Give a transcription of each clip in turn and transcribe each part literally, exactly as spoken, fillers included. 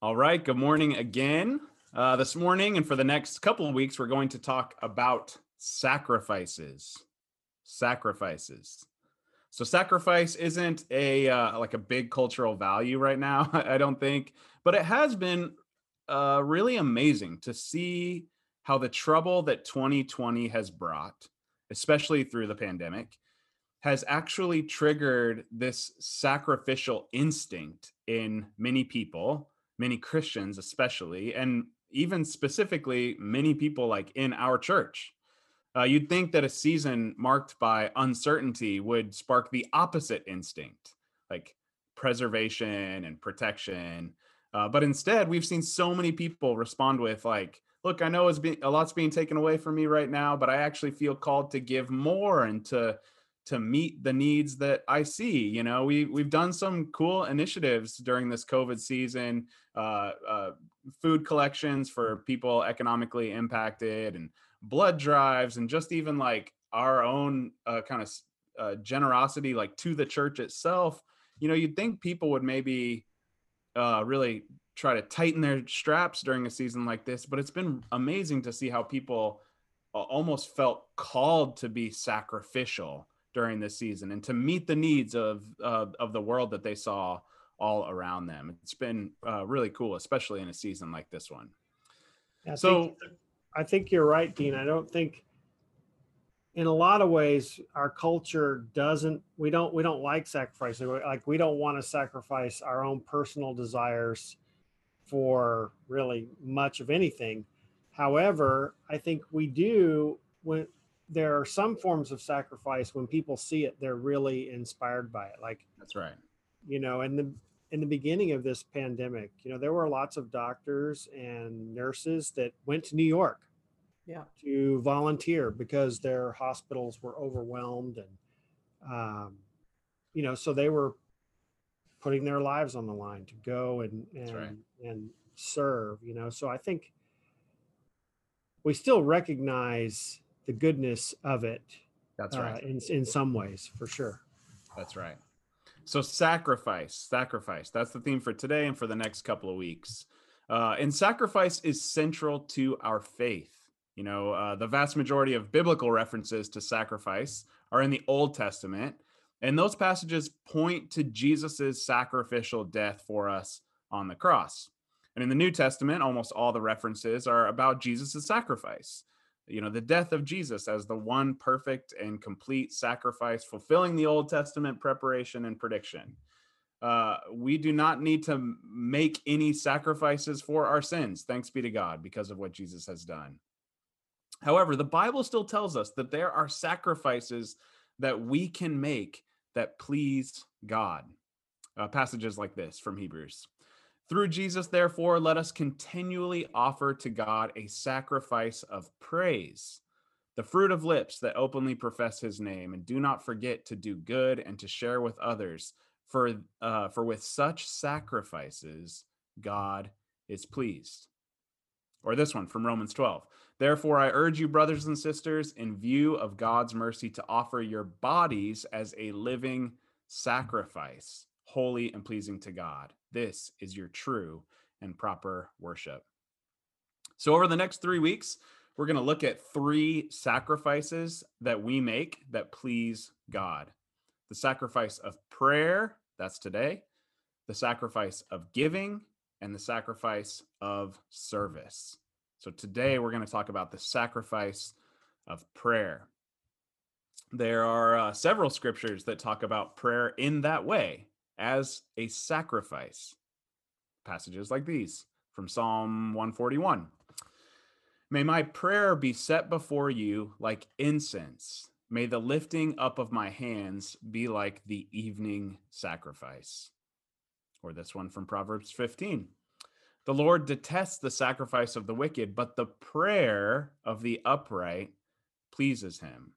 All right. Good morning again. Uh, this morning and for the next couple of weeks, we're going to talk about sacrifices. Sacrifices. So sacrifice isn't a uh, like a big cultural value right now, I don't think, but it has been uh, really amazing to see how the trouble that twenty twenty has brought, especially through the pandemic, has actually triggered this sacrificial instinct in many people, many Christians especially, and even specifically many people like in our church. Uh, you'd think that a season marked by uncertainty would spark the opposite instinct, like preservation and protection. Uh, but instead, we've seen so many people respond with, like, look, I know it's being, a lot's being taken away from me right now, but I actually feel called to give more and to to meet the needs that I see. You know, we we've done some cool initiatives during this COVID season, uh, uh, food collections for people economically impacted, and blood drives, and just even like our own uh, kind of uh, generosity, like to the church itself. You know, you'd think people would maybe uh, really try to tighten their straps during a season like this, but it's been amazing to see how people uh, almost felt called to be sacrificial during this season and to meet the needs of uh, of the world that they saw all around them. It's been uh, really cool, especially in a season like this one. I think So I think you're right, Dean. I don't think in a lot of ways our culture doesn't we don't we don't like sacrifice. Like we don't want to sacrifice our own personal desires for really much of anything. However, I think we do when there are some forms of sacrifice when people see it, they're really inspired by it. Like, that's right. you know, in the in the beginning of this pandemic, you know, there were lots of doctors and nurses that went to New York Yeah. to volunteer because their hospitals were overwhelmed and um, you know, so they were putting their lives on the line to go and That's right. and and serve, you know. So I think we still recognize the goodness of it That's uh, right. in in some ways, for sure. That's right. So sacrifice, sacrifice. That's the theme for today and for the next couple of weeks. Uh, and sacrifice is central to our faith. You know, uh, the vast majority of biblical references to sacrifice are in the Old Testament, and those passages point to Jesus's sacrificial death for us on the cross. And in the New Testament, almost all the references are about Jesus's sacrifice. You know, the death of Jesus as the one perfect and complete sacrifice, fulfilling the Old Testament preparation and prediction. Uh, we do not need to make any sacrifices for our sins, thanks be to God, because of what Jesus has done. However, the Bible still tells us that there are sacrifices that we can make that please God. Uh, passages like this from Hebrews. Through Jesus, therefore, let us continually offer to God a sacrifice of praise, the fruit of lips that openly profess his name, and do not forget to do good and to share with others, for uh, for with such sacrifices God is pleased. Or this one from Romans twelve. Therefore, I urge you, brothers and sisters, in view of God's mercy, to offer your bodies as a living sacrifice, holy and pleasing to God. This is your true and proper worship. So, over the next three weeks, we're going to look at three sacrifices that we make that please God: the sacrifice of prayer, that's today, the sacrifice of giving, and the sacrifice of service. So today we're going to talk about the sacrifice of prayer. There are uh, several scriptures that talk about prayer in that way, as a sacrifice. Passages like these from Psalm one forty-one. May my prayer be set before you like incense. May the lifting up of my hands be like the evening sacrifice. Or this one from Proverbs fifteen. The Lord detests the sacrifice of the wicked, but the prayer of the upright pleases him.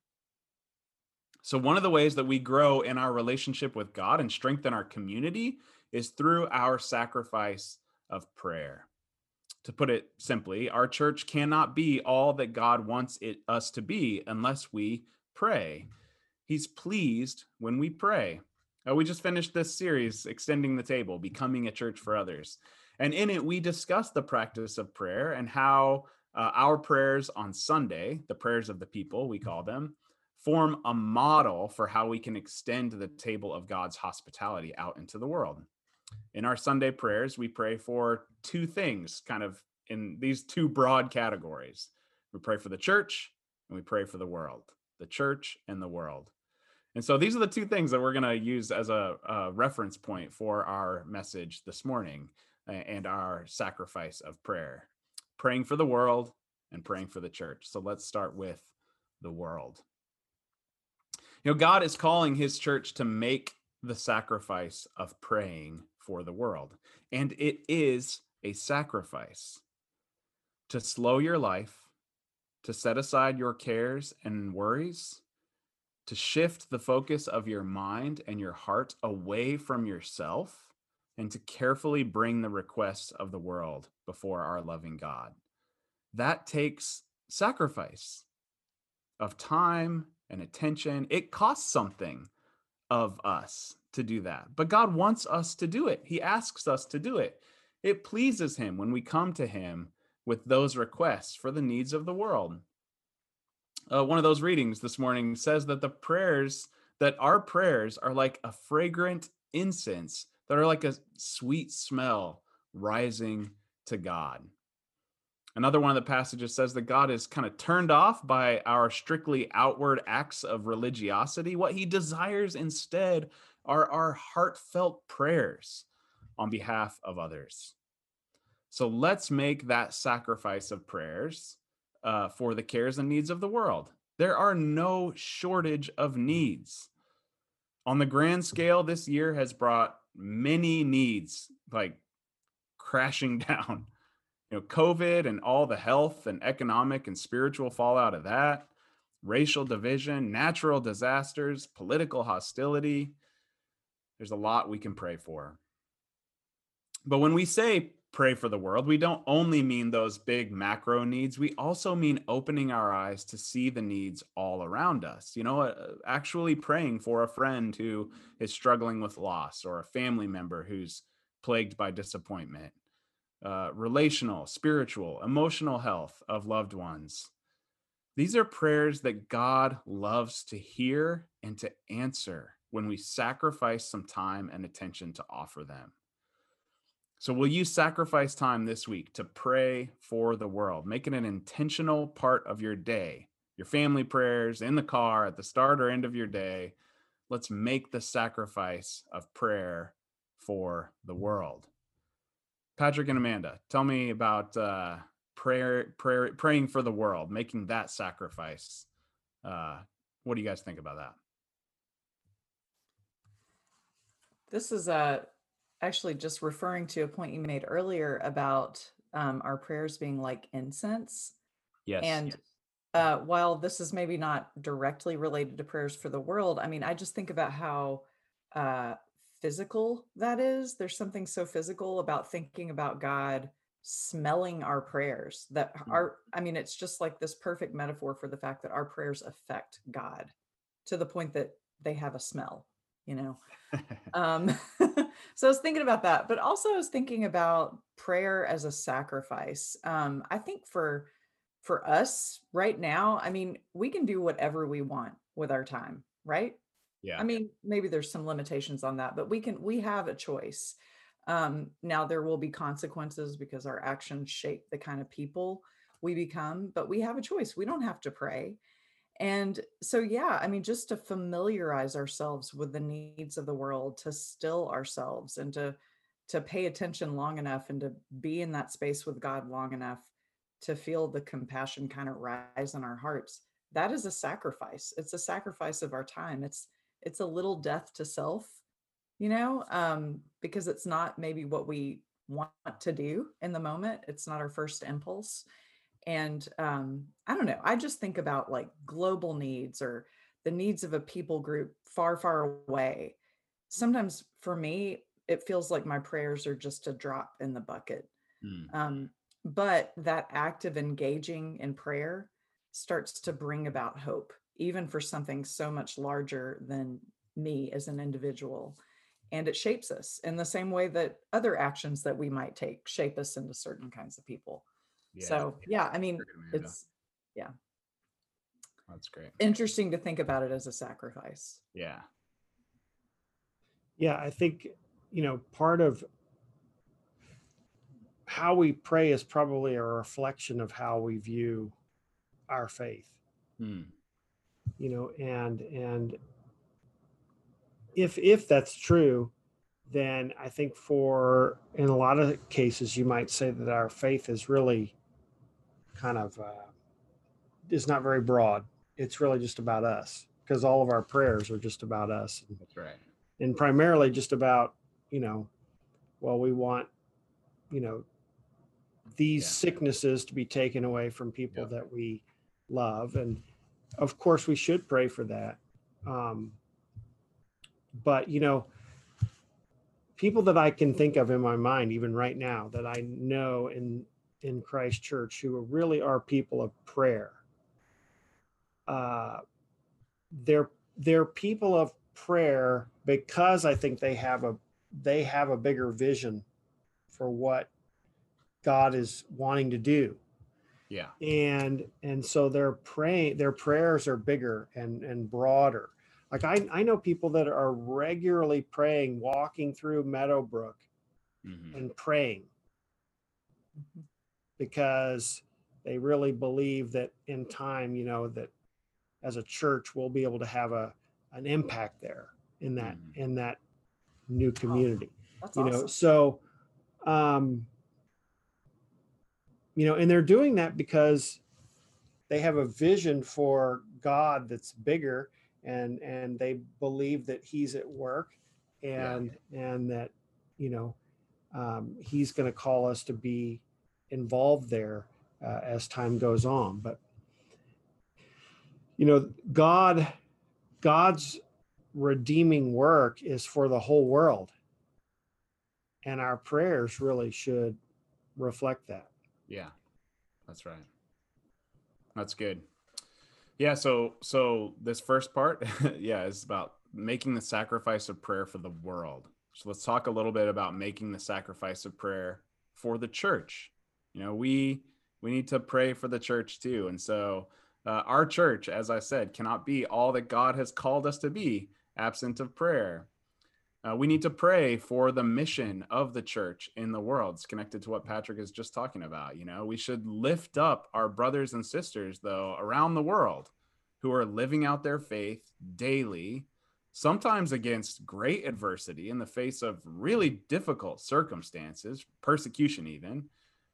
So one of the ways that we grow in our relationship with God and strengthen our community is through our sacrifice of prayer. To put it simply, our church cannot be all that God wants it us to be unless we pray. He's pleased when we pray. Uh, we just finished this series, Extending the Table, Becoming a Church for Others. And in it, we discuss the practice of prayer and how uh, our prayers on Sunday, the prayers of the people, we call them, form a model for how we can extend the table of God's hospitality out into the world. In our Sunday prayers, we pray for two things, kind of in these two broad categories. We pray for the church and we pray for the world, the church and the world. And so these are the two things that we're going to use as a, a reference point for our message this morning and our sacrifice of prayer, praying for the world and praying for the church. So let's start with the world. You know, God is calling his church to make the sacrifice of praying for the world. And it is a sacrifice to slow your life, to set aside your cares and worries, to shift the focus of your mind and your heart away from yourself, and to carefully bring the requests of the world before our loving God. That takes sacrifice of time and attention. It costs something of us to do that, but God wants us to do it. He asks us to do it. It pleases him when we come to him with those requests for the needs of the world. Uh, one of those readings this morning says that the prayers, that our prayers are like a fragrant incense, that are like a sweet smell rising to God. Another one of the passages says that God is kind of turned off by our strictly outward acts of religiosity. What he desires instead are our heartfelt prayers on behalf of others. So let's make that sacrifice of prayers uh, for the cares and needs of the world. There are no shortage of needs. On the grand scale, this year has brought many needs like crashing down. You know, COVID and all the health and economic and spiritual fallout of that, racial division, natural disasters, political hostility. There's a lot we can pray for. But when we say pray for the world, we don't only mean those big macro needs. We also mean opening our eyes to see the needs all around us. You know, uh, actually praying for a friend who is struggling with loss, or a family member who's plagued by disappointment. Uh, relational, spiritual, emotional health of loved ones. These are prayers that God loves to hear and to answer when we sacrifice some time and attention to offer them. So will you sacrifice time this week to pray for the world? Make it an intentional part of your day, your family prayers, in the car, at the start or end of your day. Let's make the sacrifice of prayer for the world. Patrick and Amanda, tell me about uh, prayer, prayer, praying for the world, making that sacrifice. Uh, what do you guys think about that? This is uh, actually just referring to a point you made earlier about um, our prayers being like incense. Yes. And uh, while this is maybe not directly related to prayers for the world, I mean, I just think about how uh, physical that is. There's something so physical about thinking about God smelling our prayers, that our, I mean, it's just like this perfect metaphor for the fact that our prayers affect God to the point that they have a smell, you know? um, so I was thinking about that, but also I was thinking about prayer as a sacrifice. Um, I think for, for us right now, I mean, we can do whatever we want with our time, right? Yeah. I mean, maybe there's some limitations on that, but we can, we have a choice. Um, now there will be consequences because our actions shape the kind of people we become, but we have a choice. We don't have to pray. And so, yeah, I mean, just to familiarize ourselves with the needs of the world, to still ourselves and to, to pay attention long enough and to be in that space with God long enough to feel the compassion kind of rise in our hearts. That is a sacrifice. It's a sacrifice of our time. It's, it's a little death to self, you know, um, because it's not maybe what we want to do in the moment. It's not our first impulse. And um, I don't know, I just think about like global needs or the needs of a people group far, far away. Sometimes for me, it feels like my prayers are just a drop in the bucket. Mm. Um, but that act of engaging in prayer starts to bring about hope, even for something so much larger than me as an individual. and it shapes us in the same way that other actions that we might take shape us into certain kinds of people. Yeah. So yeah, I mean, Great, Amanda. it's yeah, That's great. interesting to think about it as a sacrifice. Yeah. Yeah, I think, you know, part of how we pray is probably a reflection of how we view our faith, Hmm. you know, and and if if that's true, then I think for in a lot of cases you might say that our faith is really kind of uh, is not very broad. It's really just about us because all of our prayers are just about us, and, That's right. and primarily just about, you know, well, we want, you know, these Yeah. sicknesses to be taken away from people Yep. that we love, and of course we should pray for that. Um, but you know, people that I can think of in my mind, even right now, that I know in in Christ Church who really are people of prayer. Uh, they're they're people of prayer because I think they have a they have a bigger vision for what God is wanting to do. Yeah. And and so their praying their prayers are bigger and and broader. Like I I know people that are regularly praying, walking through Meadowbrook Mm-hmm. and praying Mhm. because they really believe that in time, you know, that as a church we'll be able to have a an impact there in that Mhm. in that new community. That's You know, awesome. so um you know, and they're doing that because they have a vision for God that's bigger, and and they believe that he's at work, Yeah. and and that, you know, um, he's going to call us to be involved there uh, as time goes on. But you know, God God's redeeming work is for the whole world, and our prayers really should reflect that. Yeah. That's right. That's good. Yeah. So, so this first part, yeah, is about making the sacrifice of prayer for the world. So let's talk a little bit about making the sacrifice of prayer for the church. You know, we we need to pray for the church too, and so uh, our church, as I said, cannot be all that God has called us to be absent of prayer. Uh, we need to pray for the mission of the church in the world. It's connected to what Patrick is just talking about. You know, we should lift up our brothers and sisters, though, around the world who are living out their faith daily, sometimes against great adversity in the face of really difficult circumstances, persecution, even.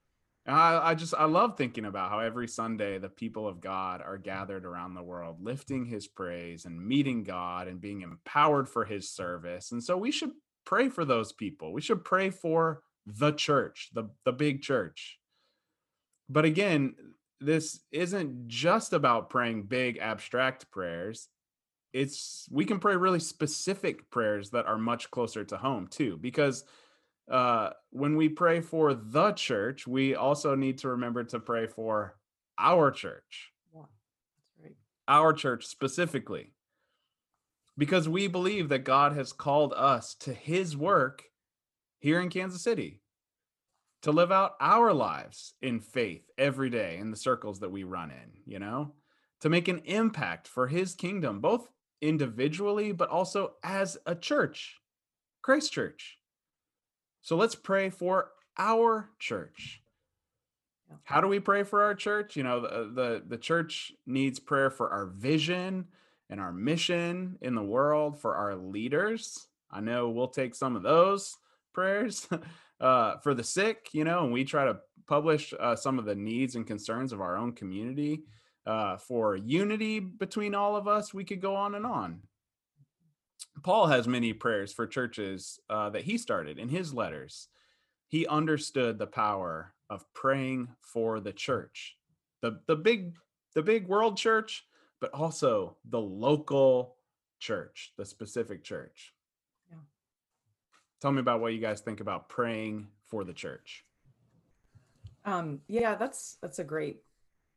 I, I just, I love thinking about how every Sunday the people of God are gathered around the world, lifting his praise and meeting God and being empowered for his service. And so we should pray for those people. We should pray for the church, the, the big church. But again, this isn't just about praying big abstract prayers. It's, we can pray really specific prayers that are much closer to home too, because uh, when we pray for the church, we also need to remember to pray for our church, Yeah, that's right. our church specifically, because we believe that God has called us to his work here in Kansas City to live out our lives in faith every day in the circles that we run in, you know, to make an impact for his kingdom, both individually, but also as a church, Christ Church. So let's pray for our church. Yeah. How do we pray for our church? You know, the, the the church needs prayer for our vision and our mission in the world, for our leaders. I know we'll take some of those prayers uh, for the sick, you know, and we try to publish uh, some of the needs and concerns of our own community. Uh, for unity between all of us, we could go on and on. Paul has many prayers for churches uh, that he started in his letters. He understood the power of praying for the church, the the big the big world church, but also the local church, the specific church. Yeah. Tell me about what you guys think about praying for the church. Um, yeah, that's that's a great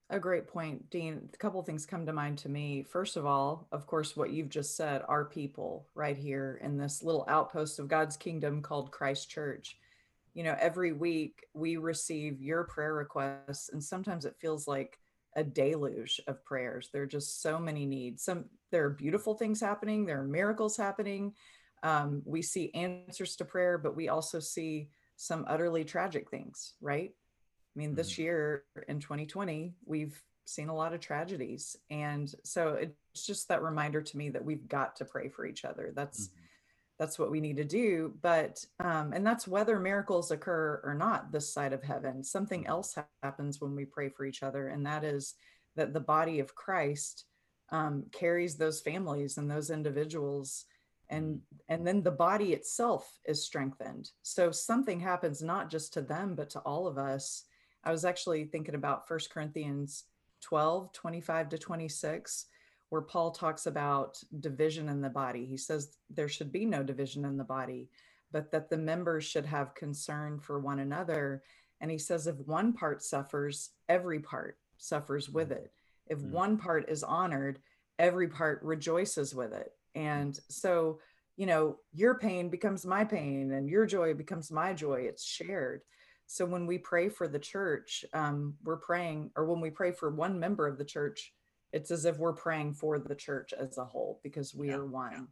A great point, Dean. A couple things come to mind to me. First of all, of course, what you've just said, our people right here in this little outpost of God's kingdom called Christ Church. You know, every week we receive your prayer requests, and sometimes it feels like a deluge of prayers. There are just so many needs. Some there are beautiful things happening, there are miracles happening. Um, we see answers to prayer, but we also see some utterly tragic things, right? I mean, Mhm. this year in twenty twenty, we've seen a lot of tragedies. And so it's just that reminder to me that we've got to pray for each other. That's Mhm. that's what we need to do. But um, and that's whether miracles occur or not this side of heaven. Something Mhm. else ha- happens when we pray for each other, and that is that the body of Christ um, carries those families and those individuals, and Mhm. and then the body itself is strengthened. So something happens not just to them, but to all of us. I was actually thinking about First Corinthians twelve twenty-five to twenty-six, where Paul talks about division in the body. He says there should be no division in the body, but that the members should have concern for one another. And he says if one part suffers, every part suffers with it. If Mhm. one part is honored, every part rejoices with it. And so, you know, your pain becomes my pain and your joy becomes my joy. It's shared. So when we pray for the church, um, we're praying, or when we pray for one member of the church, it's as if we're praying for the church as a whole because we Yeah. are one.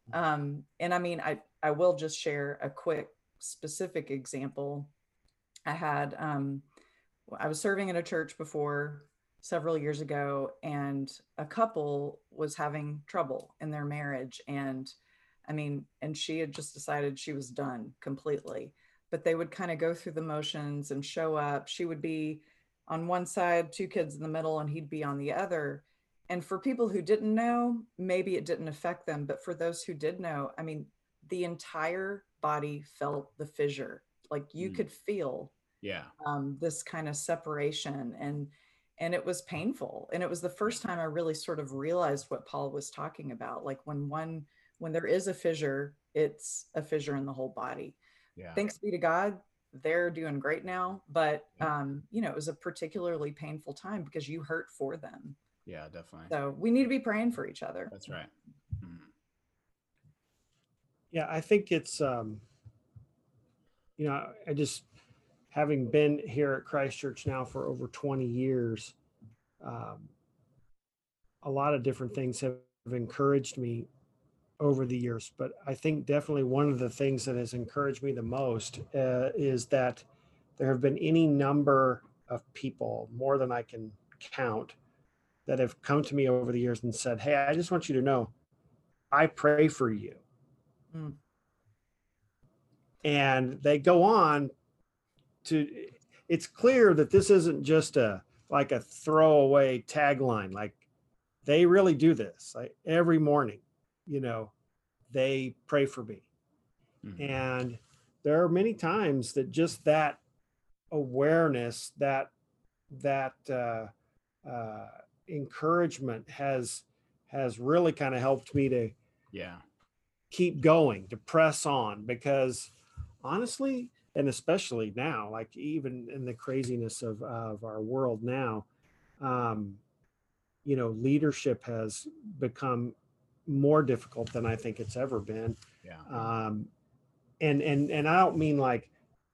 Um, and I mean, I, I will just share a quick specific example. I had, um, I was serving in a church before several years ago, and a couple was having trouble in their marriage. And I mean, and she had just decided she was done completely. But they would kind of go through the motions and show up. She would be on one side, two kids in the middle, and he'd be on the other. And for people who didn't know, maybe it didn't affect them. But for those who did know, I mean, the entire body felt the fissure. Like you Mhm. could feel Yeah. um, this kind of separation, and and it was painful, and it was the Yeah. first time I really sort of realized what Paul was talking about, like when one when there is a fissure, it's a fissure in the whole body. Yeah. Thanks be to God, they're doing great now, but Yeah. um, you know, it was a particularly painful time because you hurt for them. Yeah, definitely. So we need to be praying for each other. That's right. Mhm. Yeah, I think it's um, you know, I just having been here at Christ Church now for over twenty years, um, a lot of different things have encouraged me over the years. But I think definitely one of the things that has encouraged me the most uh, is that there have been any number of people, more than I can count, that have come to me over the years and said, "Hey, I just want you to know, I pray for you." Mm. And they go on to, it's clear that this isn't just a like a throwaway tagline. Like they really do this. Like every morning, you know, they pray for me. Mhm. And there are many times that just that awareness, that that uh, uh, encouragement has has really kind of helped me to Yeah. keep going, to press on, because honestly, and especially now, like even in the craziness of, of our world now, um, you know, leadership has become more difficult than I think it's ever been. Yeah. Um, and and and I don't mean like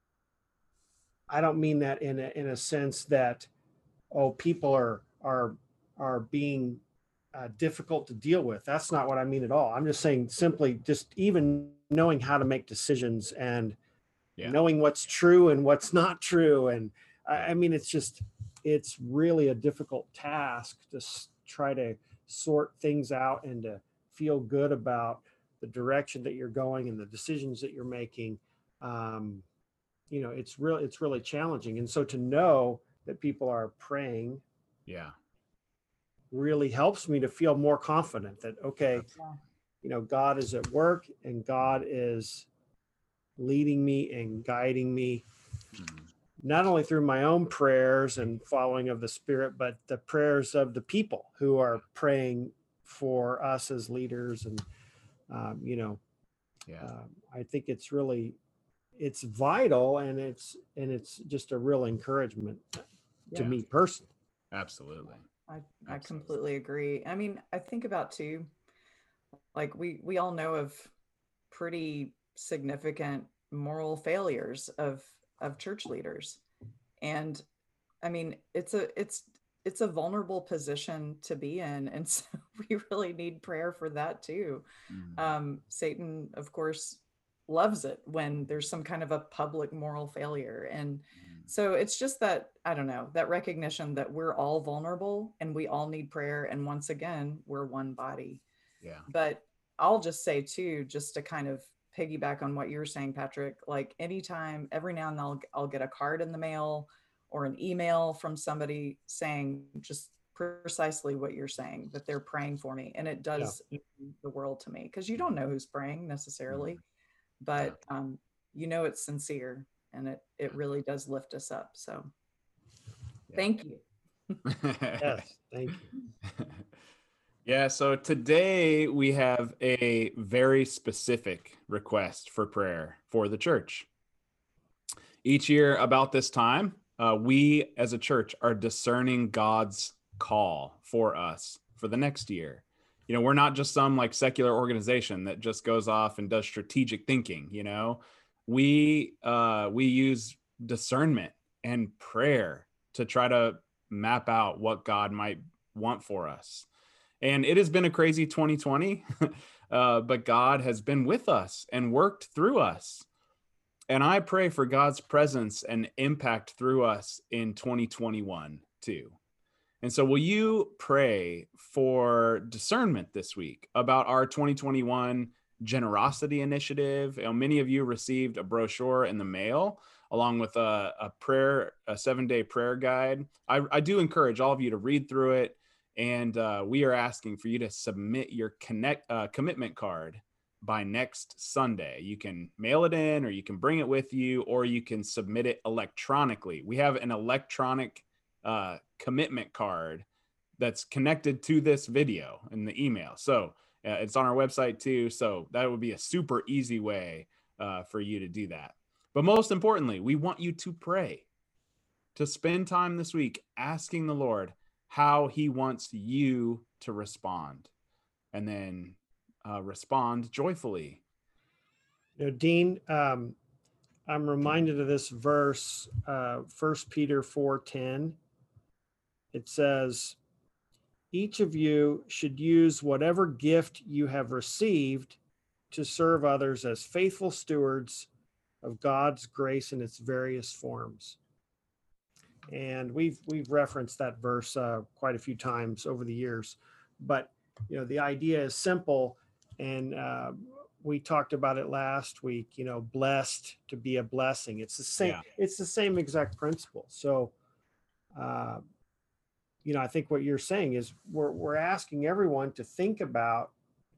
I don't mean that in a in a sense that, oh, people are are are being uh, difficult to deal with. That's not what I mean at all. I'm just saying simply just even knowing how to make decisions and Yeah. knowing what's true and what's not true. And I, Yeah. I mean, it's just it's really a difficult task to s- try to sort things out and to feel good about the direction that you're going and the decisions that you're making. Um, you know, it's real it's really challenging. And so to know that people are praying Yeah. really helps me to feel more confident that, okay, Yeah. you know, God is at work and God is leading me and guiding me, Mhm. not only through my own prayers and following of the Spirit, but the prayers of the people who are praying for us as leaders. And, um, you know, Yeah. um, I think it's really, it's vital, and it's, and it's just a real encouragement to Yeah. me personally. Absolutely. I, I Absolutely. completely agree. I mean, I think about too, like we we all know of pretty significant moral failures of of church leaders. And I mean, it's a it's it's a vulnerable position to be in. And so we really need prayer for that too. Mhm. Um, Satan, of course, loves it when there's some kind of a public moral failure. And Mhm. so it's just that, I don't know, that recognition that we're all vulnerable and we all need prayer. And once again, we're one body. Yeah. But I'll just say too, just to kind of piggyback on what you were saying, Patrick, like anytime, every now and then I'll, I'll get a card in the mail or an email from somebody saying just precisely what you're saying, that they're praying for me. And it Yeah. does mean the world to me because you don't know who's praying necessarily, Mhm. Yeah. but um, you know it's sincere and it, it really does lift us up. So Yeah. thank you. Yes. Thank you. Yeah, so today we have a very specific request for prayer for the church. Each year, about this time, uh, we as a church are discerning God's call for us for the next year. You know, we're not just some like secular organization that just goes off and does strategic thinking. You know, we uh, we use discernment and prayer to try to map out what God might want for us. And it has been a crazy twenty twenty, uh, but God has been with us and worked through us. And I pray for God's presence and impact through us in twenty twenty-one too. And so, will you pray for discernment this week about our twenty twenty-one generosity initiative? You know, many of you received a brochure in the mail along with a, a prayer, a seven day prayer guide. I, I do encourage all of you to read through it. And uh, we are asking for you to submit your connect uh, commitment card by next Sunday. You can mail it in, or you can bring it with you, or you can submit it electronically. We have an electronic uh, commitment card that's connected to this video in the email. So uh, it's on our website too. So that would be a super easy way uh, for you to do that. But most importantly, we want you to pray, to spend time this week asking the Lord how he wants you to respond, and then uh, respond joyfully. You know, Dean, um, I'm reminded of this verse, uh, First Peter four ten. It says, each of you should use whatever gift you have received to serve others as faithful stewards of God's grace in its various forms. And we've we've referenced that verse uh, quite a few times over the years, but you know the idea is simple, and uh, we talked about it last week. You know, blessed to be a blessing. It's the same. Yeah. It's the same exact principle. So, uh, you know, I think what you're saying is we're we're asking everyone to think about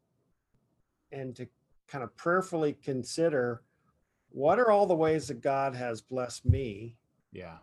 and to kind of prayerfully consider what are all the ways that God has blessed me, Yeah.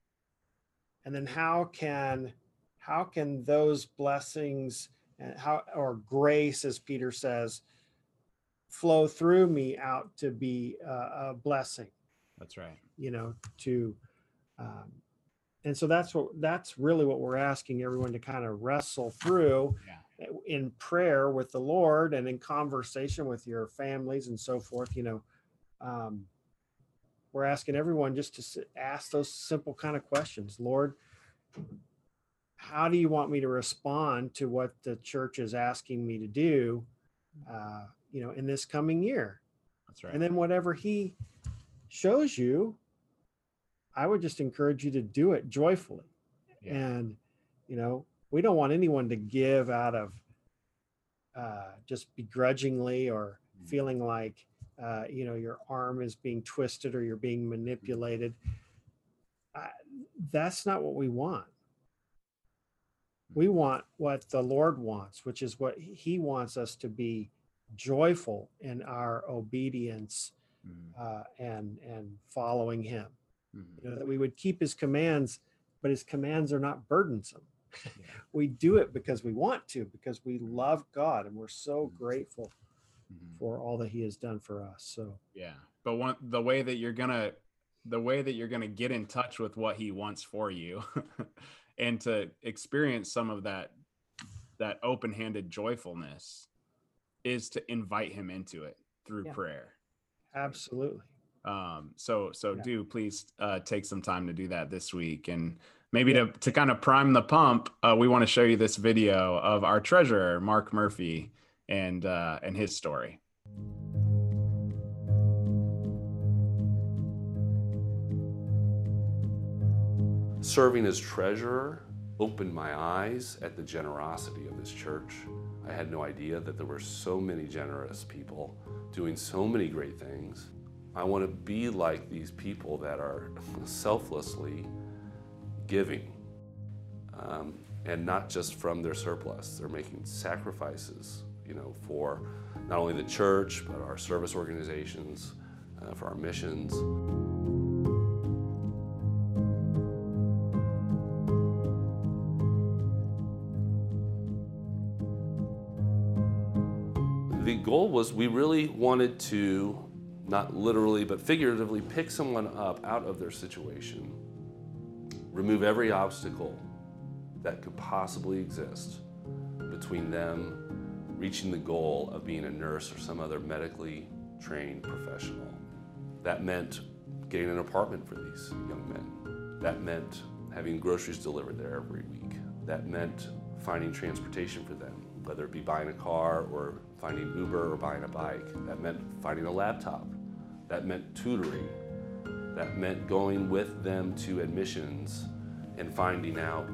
and then how can how can those blessings and how, or grace, as Peter says, flow through me out to be a, a blessing, That's right. you know, to um, and so that's what that's really what we're asking everyone to kind of wrestle through Yeah. in prayer with the Lord and in conversation with your families and so forth. You know, um, we're asking everyone just to s- ask those simple kind of questions. Lord, how do you want me to respond to what the church is asking me to do, uh, you know, in this coming year? That's right. And then whatever he shows you, I would just encourage you to do it joyfully. Yeah. And, you know, we don't want anyone to give out of uh, just begrudgingly or Mhm. feeling like, uh, you know, your arm is being twisted or you're being manipulated. I, that's not what we want. We want what the Lord wants, which is what he wants us to be joyful in our obedience Mhm. uh, and and following him. Mhm. You know, that we would keep his commands, but his commands are not burdensome. Yeah. We do it because we want to, because we love God and we're so Mhm. grateful Mhm. for all that he has done for us. So Yeah. But one the way that you're gonna the way that you're gonna get in touch with what he wants for you and to experience some of that that open-handed joyfulness is to invite him into it through Yeah. prayer. Absolutely. Um, so so Yeah. do please uh, take some time to do that this week. And maybe Yeah. to, to kind of prime the pump, uh, we want to show you this video of our treasurer, Mark Murphy, and uh, and his story. Serving as treasurer opened my eyes at the generosity of this church. I had no idea that there were so many generous people doing so many great things. I want to be like these people that are selflessly giving, um, and not just from their surplus. They're making sacrifices, you know, for not only the church, but our service organizations, uh, for our missions. The goal was we really wanted to, not literally, but figuratively, pick someone up out of their situation, remove every obstacle that could possibly exist between them reaching the goal of being a nurse or some other medically trained professional. That meant getting an apartment for these young men. That meant having groceries delivered there every week. That meant finding transportation for them, whether it be buying a car or finding Uber or buying a bike. That meant finding a laptop. That meant tutoring. That meant going with them to admissions and finding out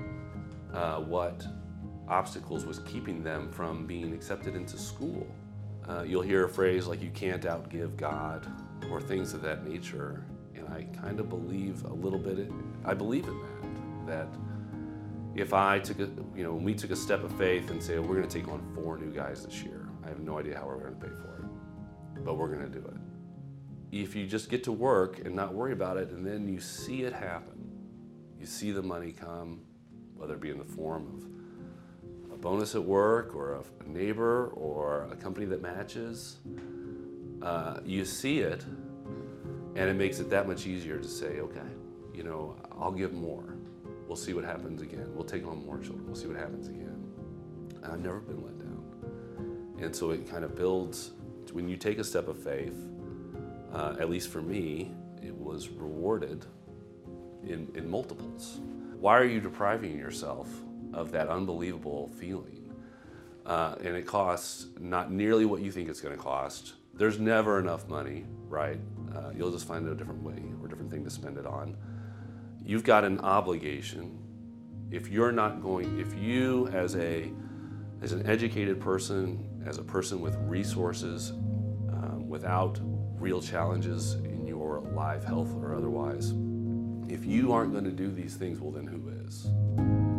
uh, what obstacles was keeping them from being accepted into school. Uh, you'll hear a phrase like, you can't outgive God, or things of that nature. And I kind of believe a little bit, I believe in that, that if I took a, you know, when we took a step of faith and say, we're gonna take on four new guys this year, I have no idea how we're gonna pay for it, but we're gonna do it. If you just get to work and not worry about it, and then you see it happen, you see the money come, whether it be in the form of a bonus at work or a neighbor or a company that matches, uh, you see it, and it makes it that much easier to say, okay, you know, I'll give more. We'll see what happens again. We'll take on more children. We'll see what happens again. And I've never been let down. And so it kind of builds, when you take a step of faith, uh, at least for me, it was rewarded in, in multiples. Why are you depriving yourself of that unbelievable feeling? Uh, and it costs not nearly what you think it's gonna cost. There's never enough money, right? Uh, you'll just find a different way or different thing to spend it on. You've got an obligation. If you're not going, if you as a, as an educated person, as a person with resources, um, without real challenges in your life, health or otherwise, if you aren't going to do these things, well then who is?